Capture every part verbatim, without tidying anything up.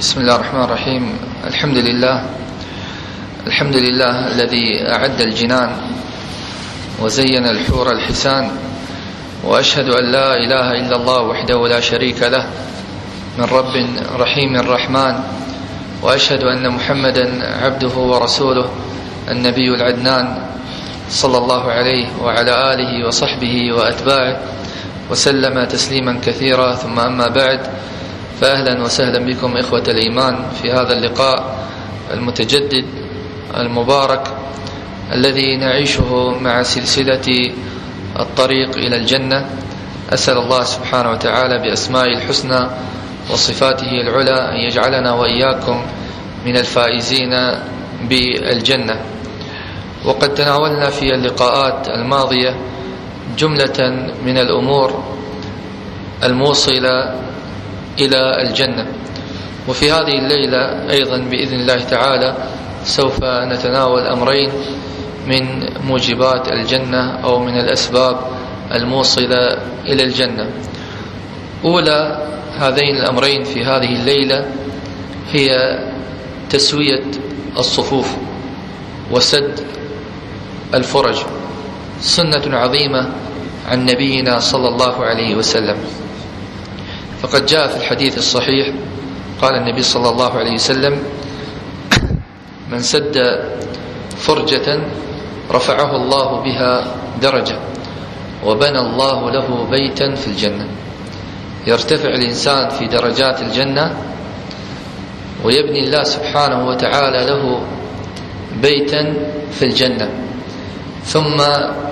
بسم الله الرحمن الرحيم. الحمد لله الحمد لله الذي أعد الجنان وزين الحور الحسان، وأشهد أن لا إله إلا الله وحده لا شريك له من رب رحيم رحمن، وأشهد أن محمدا عبده ورسوله النبي العدنان صلى الله عليه وعلى آله وصحبه وأتباعه وسلم تسليما كثيرا. ثم أما بعد، فأهلا وسهلا بكم إخوة الإيمان في هذا اللقاء المتجدد المبارك الذي نعيشه مع سلسلة الطريق إلى الجنة. أسأل الله سبحانه وتعالى بأسمائه الحسنى وصفاته العلى أن يجعلنا وإياكم من الفائزين بالجنة. وقد تناولنا في اللقاءات الماضية جملة من الأمور الموصلة إلى الجنة، وفي هذه الليلة أيضا بإذن الله تعالى سوف نتناول أمرين من موجبات الجنة أو من الأسباب الموصلة إلى الجنة. أولى هذين الأمرين في هذه الليلة هي تسوية الصفوف وسد الفرج، سنة عظيمة عن نبينا صلى الله عليه وسلم. فقد جاء في الحديث الصحيح قال النبي صلى الله عليه وسلم: من سد فرجة رفعه الله بها درجة وبنى الله له بيتا في الجنة. يرتفع الإنسان في درجات الجنة ويبني الله سبحانه وتعالى له بيتا في الجنة، ثم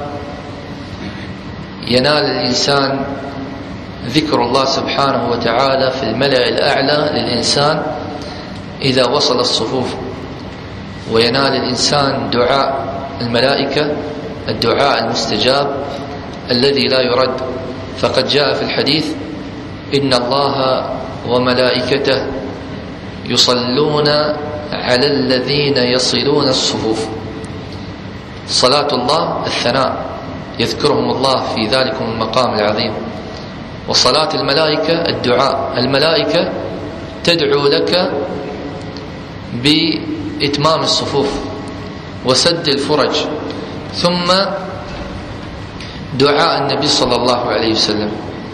ينال الإنسان ذكر الله سبحانه وتعالى في الملأ الأعلى للإنسان إذا وصل الصفوف، وينال الإنسان دعاء الملائكة، الدعاء المستجاب الذي لا يرد. فقد جاء في الحديث: إن الله وملائكته يصلون على الذين يصلون الصفوف. صلاة الله الثناء، يذكرهم الله في ذلكم المقام العظيم. وصلاة الملائكة الدعاء، الملائكة تدعو لك بإتمام الصفوف وسد الفرج. ثم دعاء النبي صلى الله عليه وسلم،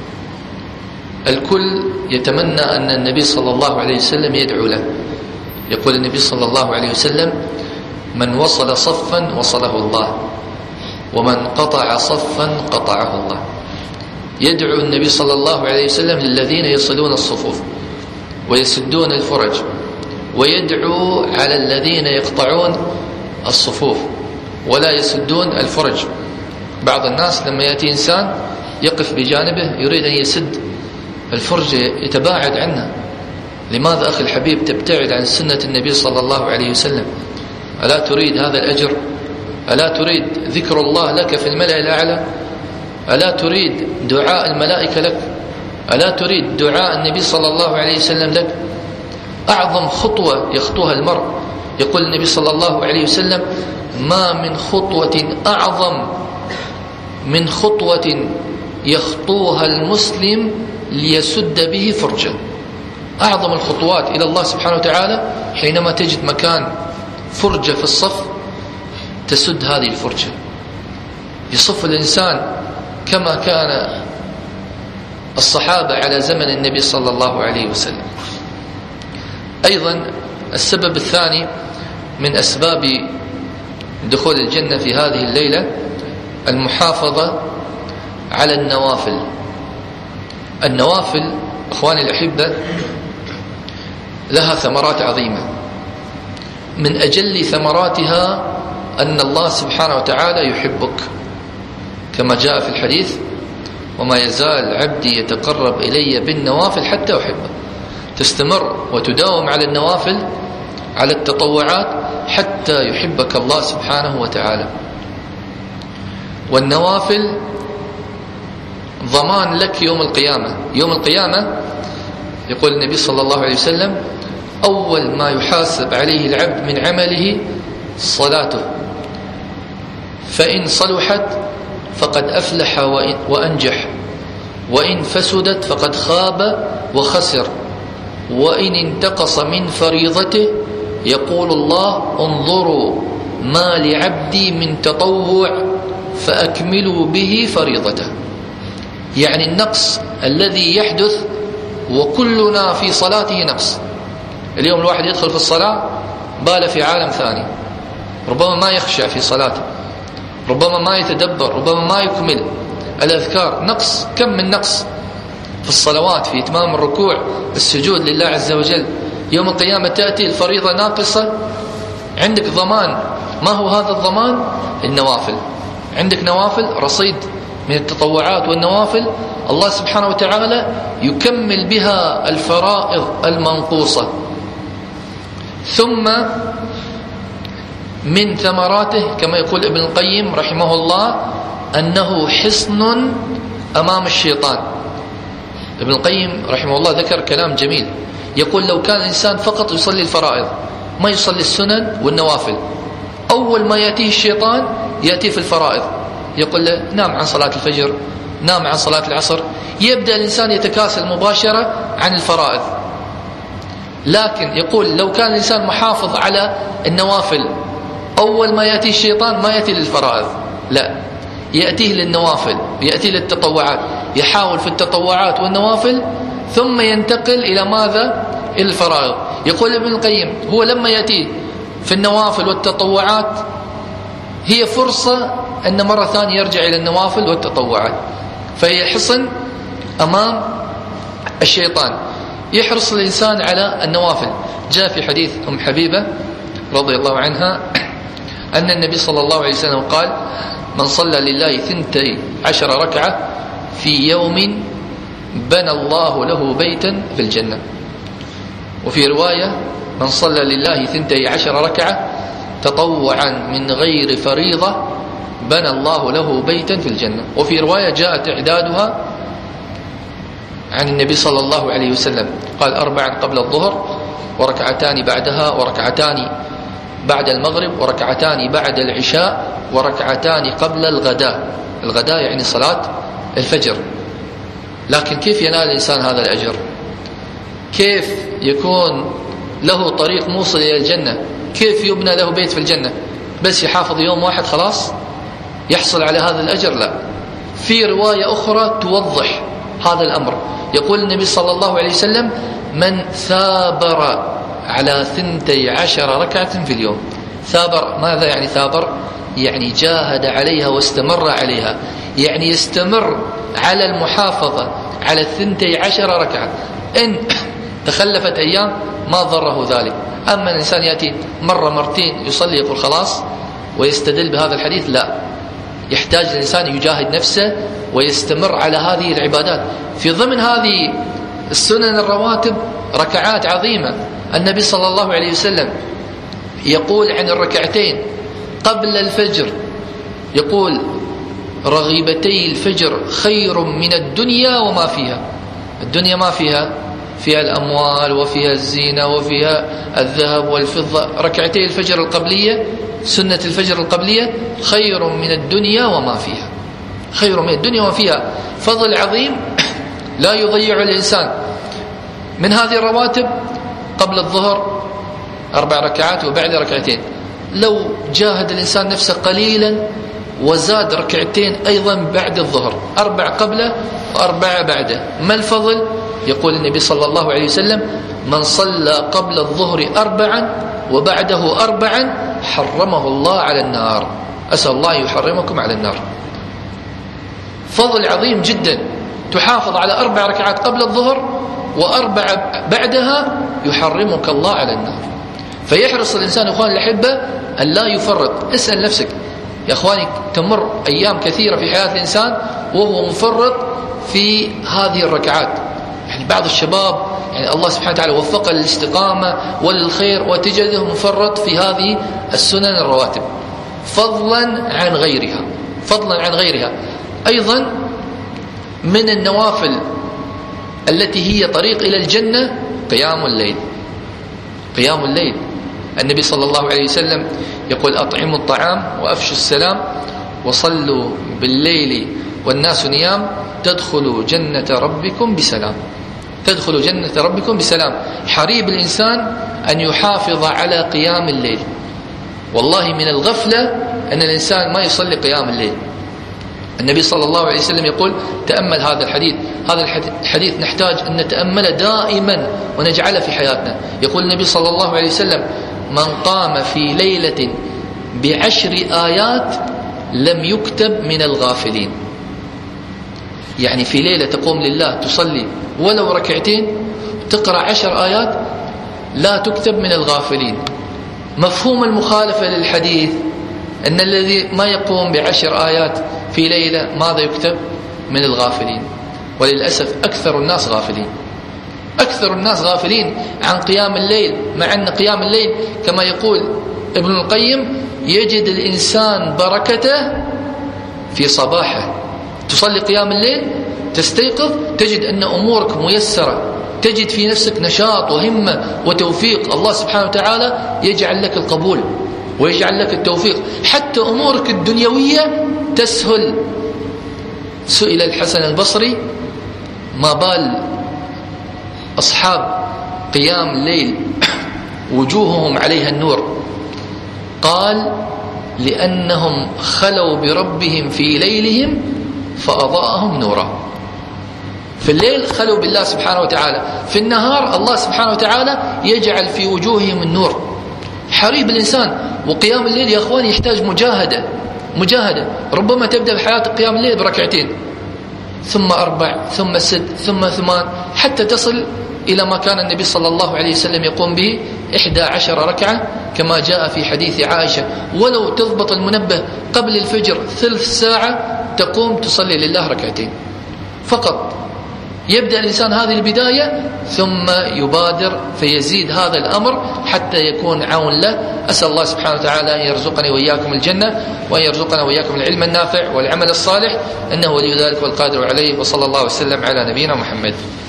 الكل يتمنى أن النبي صلى الله عليه وسلم يدعو له. يقول النبي صلى الله عليه وسلم: من وصل صفا وصله الله، ومن قطع صفا قطعه الله. يدعو النبي صلى الله عليه وسلم للذين يصلون الصفوف ويسدون الفرج، ويدعو على الذين يقطعون الصفوف ولا يسدون الفرج. بعض الناس لما يأتي إنسان يقف بجانبه يريد أن يسد الفرج يتباعد عنه. لماذا أخي الحبيب تبتعد عن سنة النبي صلى الله عليه وسلم؟ ألا تريد هذا الأجر؟ ألا تريد ذكر الله لك في الملأ الأعلى؟ ألا تريد دعاء الملائكة لك؟ ألا تريد دعاء النبي صلى الله عليه وسلم لك؟ أعظم خطوة يخطوها المرء، يقول النبي صلى الله عليه وسلم: ما من خطوة أعظم من خطوة يخطوها المسلم ليسد به فرجة. أعظم الخطوات إلى الله سبحانه وتعالى حينما تجد مكان فرجة في الصف تسد هذه الفرجة. يصف الإنسان كما كان الصحابة على زمن النبي صلى الله عليه وسلم. أيضا السبب الثاني من أسباب دخول الجنة في هذه الليلة المحافظة على النوافل. النوافل أخواني الأحبة لها ثمرات عظيمة، من أجل ثمراتها أن الله سبحانه وتعالى يحبك، كما جاء في الحديث: وما يزال عبدي يتقرب إلي بالنوافل حتى أحبه. تستمر وتداوم على النوافل، على التطوعات، حتى يحبك الله سبحانه وتعالى. والنوافل ضمان لك يوم القيامة. يوم القيامة يقول النبي صلى الله عليه وسلم: أول ما يحاسب عليه العبد من عمله صلاته، فإن صلحت فقد أفلح وأنجح، وإن فسدت فقد خاب وخسر. وإن انتقص من فريضته يقول الله انظروا ما لعبدي من تطوع فأكملوا به فريضته. يعني النقص الذي يحدث وكلنا في صلاته نقص. اليوم الواحد يدخل في الصلاة بال في عالم ثاني، ربما ما يخشع في صلاته، ربما ما يتدبر، ربما ما يكمل الأذكار. نقص، كم من نقص في الصلوات، في إتمام الركوع، السجود لله عز وجل. يوم القيامة تأتي الفريضة ناقصة، عندك ضمان. ما هو هذا الضمان؟ النوافل. عندك نوافل، رصيد من التطوعات والنوافل، الله سبحانه وتعالى يكمل بها الفرائض المنقوصة. ثم من ثمراته كما يقول ابن القيم رحمه الله أنه حصن أمام الشيطان. ابن القيم رحمه الله ذكر كلام جميل، يقول لو كان الإنسان فقط يصلي الفرائض ما يصلي السنن والنوافل، أول ما يأتيه الشيطان يأتي في الفرائض، يقول له نام عن صلاة الفجر، نام عن صلاة العصر، يبدأ الإنسان يتكاسل مباشرة عن الفرائض. لكن يقول لو كان الإنسان محافظ على النوافل، أول ما يأتي الشيطان ما يأتي للفرائض، لا، يأتيه للنوافل، يأتي للتطوعات، يحاول في التطوعات والنوافل ثم ينتقل إلى ماذا؟ إلى الفرائض. يقول ابن القيم هو لما يأتي في النوافل والتطوعات هي فرصة أن مرة ثانية يرجع إلى النوافل والتطوعات، فهي حصن أمام الشيطان. يحرص الإنسان على النوافل. جاء في حديث أم حبيبة رضي الله عنها أن النبي صلى الله عليه وسلم قال من صلى لله ثنتي عشر ركعة في يوم بنى الله له بيتا في الجنة. وفي رواية من صلى لله ثنتي عشر ركعة تطوعا من غير فريضة بنى الله له بيتا في الجنة. وفي رواية جاءت إعدادها عن النبي صلى الله عليه وسلم قال أربعا قبل الظهر وركعتان بعدها وركعتان بعد المغرب وركعتان بعد العشاء وركعتان قبل الغداء. الغداء يعني صلاة الفجر. لكن كيف ينال الإنسان هذا الأجر؟ كيف يكون له طريق موصل إلى الجنة؟ كيف يبنى له بيت في الجنة؟ بس يحافظ يوم واحد خلاص يحصل على هذا الأجر؟ لا، في رواية أخرى توضح هذا الأمر. يقول النبي صلى الله عليه وسلم من ثابر على ثنتي عشر ركعة في اليوم. ثابر، ماذا يعني ثابر؟ يعني جاهد عليها واستمر عليها، يعني يستمر على المحافظة على الثنتي عشر ركعة. إن تخلفت أيام ما ضره ذلك. أما الإنسان يأتي مرة مرتين يصلي يقول خلاص ويستدل بهذا الحديث، لا، يحتاج الإنسان يجاهد نفسه ويستمر على هذه العبادات. في ضمن هذه السنن الرواتب ركعات عظيمة. النبي صلى الله عليه وسلم يقول عن الركعتين قبل الفجر، يقول رغيبتي الفجر خير من الدنيا وما فيها. الدنيا ما فيها، فيها الأموال وفيها الزينة وفيها الذهب والفضة. ركعتي الفجر القبلية، سنة الفجر القبلية خير من الدنيا وما فيها، خير من الدنيا وما فيها. فضل عظيم لا يضيع الإنسان. من هذه الرواتب قبل الظهر أربع ركعات وبعد ركعتين. لو جاهد الإنسان نفسه قليلا وزاد ركعتين أيضا بعد الظهر، أربع قبله وأربع بعده، ما الفضل؟ يقول النبي صلى الله عليه وسلم من صلى قبل الظهر أربعا وبعده أربعا حرمه الله على النار. أسأل الله يحرمكم على النار. فضل عظيم جدا. تحافظ على أربع ركعات قبل الظهر وأربع بعدها يحرمك الله على النار. فيحرص الإنسان إخواني الأحبة أن لا يفرط. اسأل نفسك يا إخواني، تمر أيام كثيرة في حياة الإنسان وهو مفرط في هذه الركعات. يعني بعض الشباب يعني الله سبحانه وتعالى وفقه للاستقامة وللخير وتجده مفرط في هذه السنن الرواتب، فضلا عن غيرها، فضلا عن غيرها. أيضا من النوافل التي هي طريق إلى الجنة قيام الليل. قيام الليل. النبي صلى الله عليه وسلم يقول أطعموا الطعام وأفشوا السلام وصلوا بالليل والناس نيام تدخلوا جنة ربكم بسلام. تدخلوا جنة ربكم بسلام. حريب الإنسان أن يحافظ على قيام الليل. والله من الغفلة أن الإنسان ما يصلي قيام الليل. النبي صلى الله عليه وسلم يقول تأمل هذا الحديث، هذا الحديث نحتاج أن نتأمله دائما ونجعله في حياتنا. يقول النبي صلى الله عليه وسلم من قام في ليلة بعشر آيات لم يكتب من الغافلين. يعني في ليلة تقوم لله تصلي ولو ركعتين تقرأ عشر آيات لا تكتب من الغافلين. مفهوم المخالفة للحديث أن الذي ما يقوم بعشر آيات في ليلة ماذا يكتب؟ من الغافلين. وللأسف أكثر الناس غافلين، أكثر الناس غافلين عن قيام الليل، مع أن قيام الليل كما يقول ابن القيم يجد الإنسان بركته في صباحه. تصلي قيام الليل تستيقظ تجد أن أمورك ميسرة، تجد في نفسك نشاط وهمة وتوفيق. الله سبحانه وتعالى يجعل لك القبول ويجعل لك التوفيق، حتى أمورك الدنيوية تسهل. سئل الحسن البصري ما بال أصحاب قيام الليل وجوههم عليها النور؟ قال لأنهم خلوا بربهم في ليلهم فأضاءهم نورا. في الليل خلوا بالله سبحانه وتعالى، في النهار الله سبحانه وتعالى يجعل في وجوههم النور. حريب الإنسان. وقيام الليل يا أخواني يحتاج مجاهدة، مجاهدة. ربما تبدأ بحياة قيام الليل بركعتين ثم أربع ثم ست ثم ثمان حتى تصل إلى ما كان النبي صلى الله عليه وسلم يقوم به إحدى عشر ركعة كما جاء في حديث عائشة. ولو تضبط المنبه قبل الفجر ثلث ساعة تقوم تصلي لله ركعتين فقط. يبدأ الإنسان هذه البداية ثم يبادر فيزيد هذا الأمر حتى يكون عون له. أسأل الله سبحانه وتعالى أن يرزقني وإياكم الجنة وأن يرزقنا وإياكم العلم النافع والعمل الصالح، إنه ولي ذلك والقادر عليه. وصلى الله وسلم على نبينا محمد.